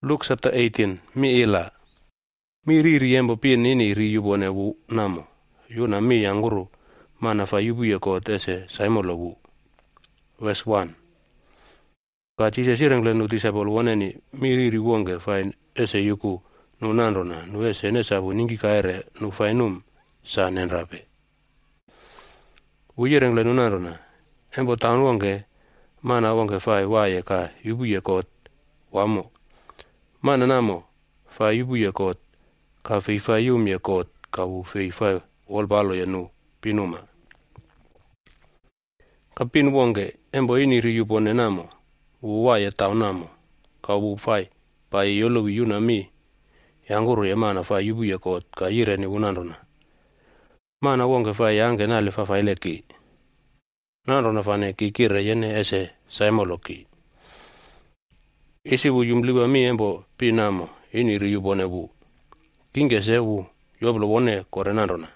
Luke chapter 18 mi ila mi riri yembo pin nini ri yubone wu namo yuna mi yanguru mana fa yubu yeko tese saimolo wu. Verse 1. Ka chise sirengle nu disable woneni mi riri wonge fain ese yuku nu nandrona nu ese nesabu ningi kaere nu fainum sa nenrape. Uyerengle nu nandrona embo taun wonge mana wonge fai waye ka yubu yeko wamo. Mana namo fa yubu yekot ka feifa yum yekot ka u feifa wolbalo yanu pinuma. Ka pin wonge embo iniri yubone namo uwaye tau namo ka u fai pa yolo yuna mi yanguru ye mana fa yubu yekot ka yire ni unandona. Mana wonge fa yange nale fa faileki. Nandona fane kikire yene ese saimoloki. Isi wu yumliwa mi embo pinamo iniri yubone wu. Kinge se wu yoblo wone kore nandona.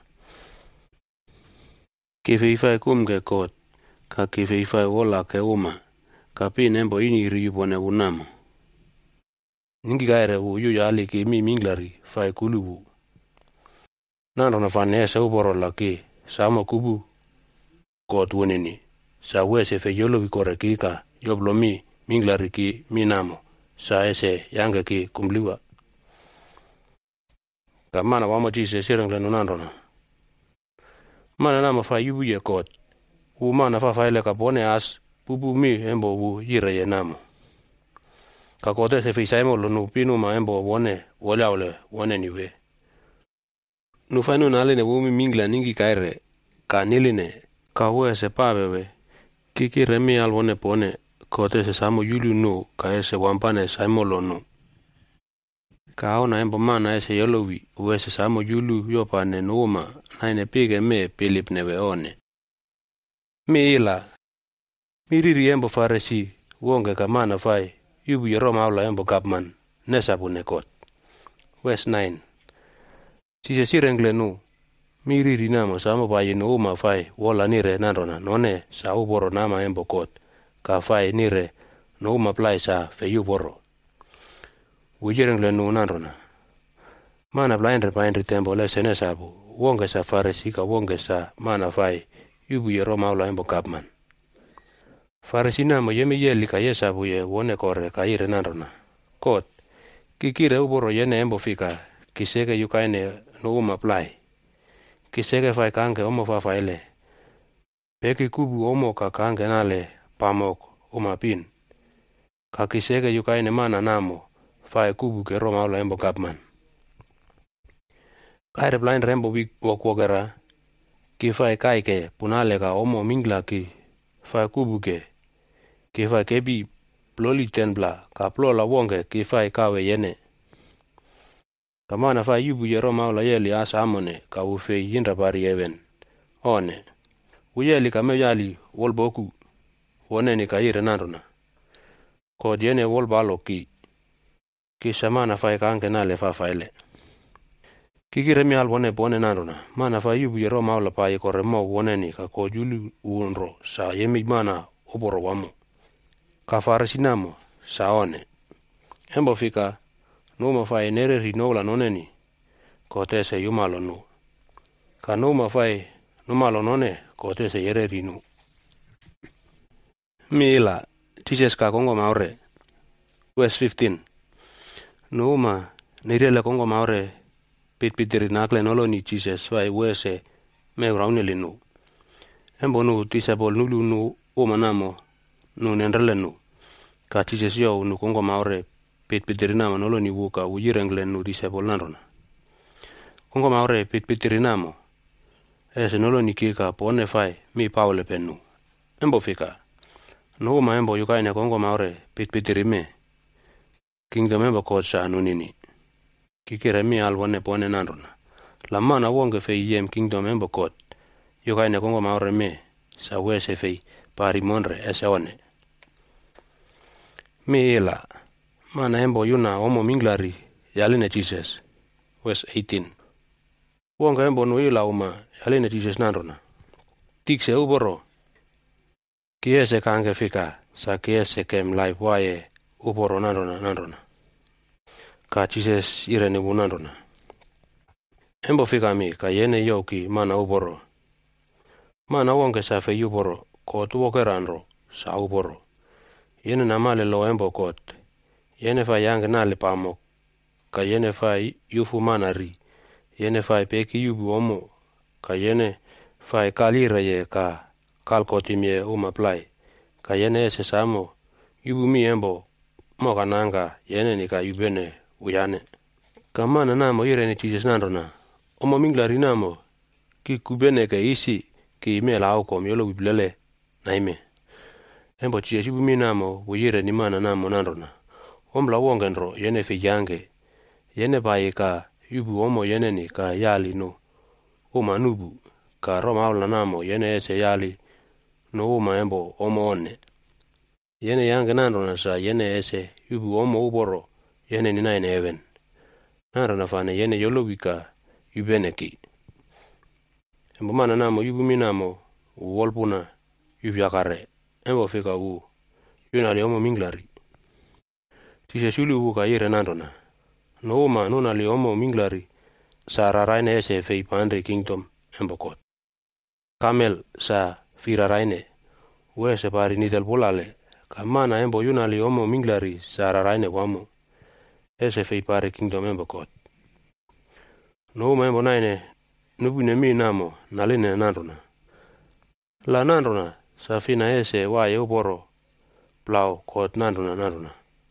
Kifeifai kumge kot ka kifeifai wola ke uma ka pin embo iniri yubone wu namo. Ningi gaire wu yu yali ki mi minglari fai kulu wu. Nandona fane ese uboro la ki samo kubu kot wunini. Sa wese fe yolo kore ki ka yoblo mi minglari ki minamo sa ese yange ki kumliwa. Ka mana wama jise sirengle nunandona. Mana nama fa yubu ye kot. U mana fa faile ka pone as bubu mi embo wu yire ye namo. Ka kote se fi saimolo nu pinuma embo wone wole wone niwe. Nu fainu naline wumi mingla ningi kaire ka niline ka we se pawewe. Kiki remi al wone pone kote se samo yulu nu ka ese wampane saimolo nu. Ka ona embo mana ese yolowi u ese samo yulu yopane nuuma naine pige me pilip newe one. Mi ila. Mi riri embo faresi wonge ka mana fai yubu yeroma aula embo kapman nesabu nekot. Verse 9. Sise sirengle nu. Mi riri namo samo payi nuuma fai wola nire nandona none sa uboro nama embo kot. Ka fai nire nuuma plai sa fe yuboro. Ujerengle nu nandona. Mana blainre painri tembo le sene sabu. Wonge sa faresi ka wonge sa mana fai yubu ye roma ula embo kapman. Faresi namo yemi yeli ka ye sabu ye wone kore ka ire nandona. Kot. Kikire uboro yene embo fika kiseke yukaine nuuma plai. Kiseke fai kange omo fa faile. Peki kubu omo ka kange nale pamok oma pin. Ka kiseke yukaine mana namo fai kubu ke roma ula embo kapman. Kaire blain rembo wakwogera ki fai kaike punale ka omo mingla ki fai kubu ke. Ki fai kebi ploli tenbla ka plola wonge ki fai kawe yene. Kamana fai yubu ye roma ula yeli asa amone ka ufei yinra pari even. One. Uyeli ka meyali wolboku. Wone ni ka ire nandona. Kod yene wolbalo ki. Kisa mana fai kange nale fa faile. Kikire mi al wone pone nandona. Mana fai yubu ye roma ula pa ye kore mo wone ni ka kojulu unro sa yemi mana uboro wamu. Ka faresi namo sa one. Embo fika numa fai nere rinola noneni kote se yumalo nu. Ka numa fai numalo none kote se yere rinu. Mi ila tises ka kongo maure. Verse 15. Numa nirele kongo maure pitpitiri nakle nolo ni tises fai wese me rauneli nu. Embo nu tisabol nulu nu umanamo nu nenrele nu. Ka tises yo nu kongo maure pitpitiri namo nolo ni wuka ujirengle nu tisabol nandona. Kongo maure pitpitiri namo. Ese nolo ni kika pone fai mi paule penu. Embo fika. Nuuma embo yukaine kongo maure pitpitiri me. Kingdom embo kocha anunini. Kikire mi alwone pone nandona. Lamana wonge fei yem kingdom embo kot. Yukaine kongo maure me. Sa wese fei pari monre ese one. Mi ila. Mana embo yuna omo minglari yaline Jesus. Verse 18. Wonge embo nu ila uma yaline Jesus nandona. Tikse uboro. Kiese kange fika sa kiese kem life waye uboro nandona. ka Jesus irene wunandona. Embo fika mi ka yene yoki mana uboro. Mana wonge sa fe yuboro ko tuwoke ranro sa uboro. Yene namale lo embo kot. Yene fa yange nale pamok. Ka yene fa yufu mana ri. Yene fa peki yubu omo. Ka yene fa kalira ye ka kalkotimye plai. Ka yene ese samo yubu mi embo moka nanga yene ni ka yubene uyane. Ka mana namo irene Jesus nandona. Omo minglari namo ki kubene ke isi ki me lao kom yolo wiblele naime. Embo Jesus yubu mi namo wuyire ni mana namo nandona. Omla wongenro yene fi yange. Yene bayi ka yubu omo yene ni ka yali no. Oma nubu ka roma awla namo yene ese yali no oma embo omo one. Yene yange nandona sa yene ese yubu omo uboro yene ni naine even. Nandona fane yene yolo wika yubene ki. Embo mana namo yubu mi namo uwolpuna yubu yakare. Embo fika yunali omo minglari. Tise sulu ka yire nandona. No oma nunali omo minglari sa raraine ese fei pandri kingdom embo kot. Kamel sa firaraine uese pari nitel pulale. Ka mana embo yunali omo minglari sa raraine wamo. Ese fei pari kingdom embo kot. No oma embo naine nubune mi namo naline nandona. La nandona sa fina ese wae uboro plau kot nandona.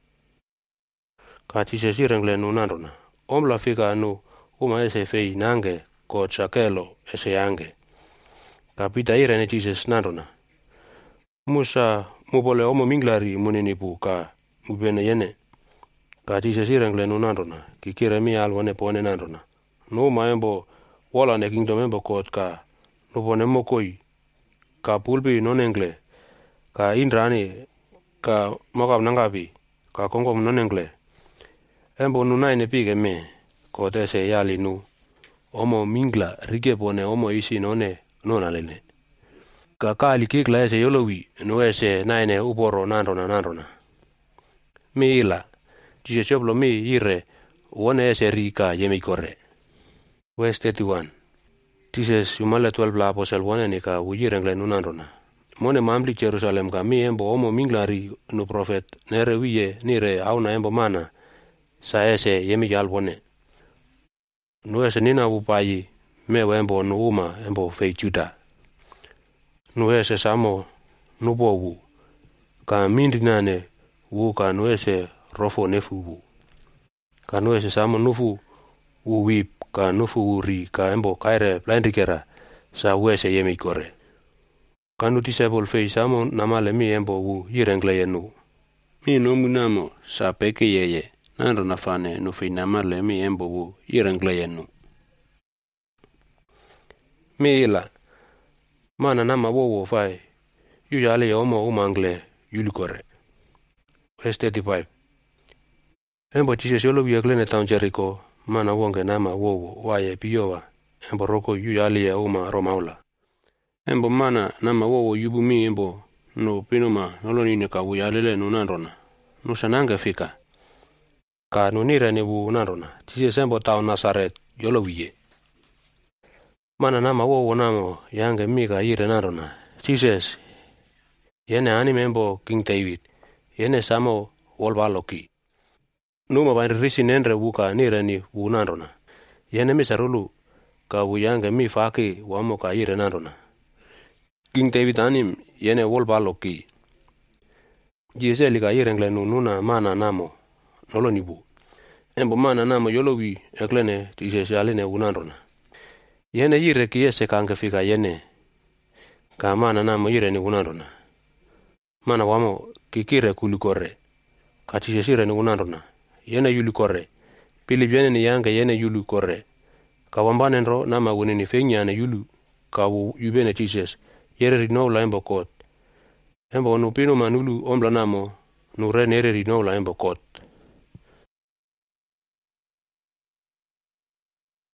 Ka tise sirengle nu nandona. Omla fika nu uma ese fei nange kot sakelo ese yange. Ka pita irene Jesus nandona. Musa mupole omo minglari muninipu ka mubene yene. Ka tise sirengle nu nandona. Kikire mi alwane pone nandona. Numa embo wolane kingdom embo kot ka nupone mokoi. Ka pulpi nonengle. Ka indrani ka mokap nangapi. Ka kongkom nonengle. Embo nunaine pige me kot ese yali nu. Omo mingla rike pone omo isi none nonalene. Ka kali kikla ese yolowi nu ese naine uporo nandona. Mi ila. Tise choplo mi ire wone ese rika yemikore. Verse 31. Tise sumale 12 la aposel wone ni ka wujirengle nu nandona. Mone mamli Jerusalem ka mi embo omo minglari nu profet nere wiye nire auna embo mana sa ese yemijal wone. Nu ese nina wupayi mewe embo nu uma embo fei Juda. Nu ese samo nubo wu. Ka mindinane wu ka nu ese rofo nefu wu. Ka nu ese samo nufu wu wip ka nufu wu ri ka embo kaire blindikera sa wu ese yemikore. Ka nu disable fei samo namale mi embo wu yirengle yenu. Mi nomu namo sa peke yeye. Nando nafane nu fei namale mi embo wu yirengle yenu. Mi ila. Mana nama wowo fai. Yuyale omo umangle yulikore. Verse 35. Embo Jesus yolo wiyaklene town Jericho. Mana wonge nama wowo waye piyowa. Embo roko yuyale uma romaula. Embo mana nama wowo yubu mi embo no pinuma nolonine ka wuyalele nu nandona. Nu sanange fika. Ka nu nire ni wu nandona. Jesus embo town Nazaret yolo wiye. Mana nama wowo namo yange miga ire nandona. Jesus yene anime embo King David. Yene samo wolbaloki. Numa bain risi nenre wuka nire ni wu nandona. Yene misarulu ka wu yange mi faki wamo ka ire nandona. King David anim yene wolbaloki. Jeseli ka irengle nuna mana namo nolonibu. Embo mana namo yolowi eklene Jesus aline wu nandona. Yene ire kiese kange fika yene. Ka mana namo ire ni wu nandona. Mana wamo kikire kulikore. Ka Jesus ire ni wu nandona. Yene yulikore. Pilip yene ni yange yene yulikore. Ka wambanenro nama wunini fengyane yulu. Ka wu yubene Jesus. Yere rinowla embo kot. Embo nu pinu manulu omla namo. Nu re nere rinowla embo kot.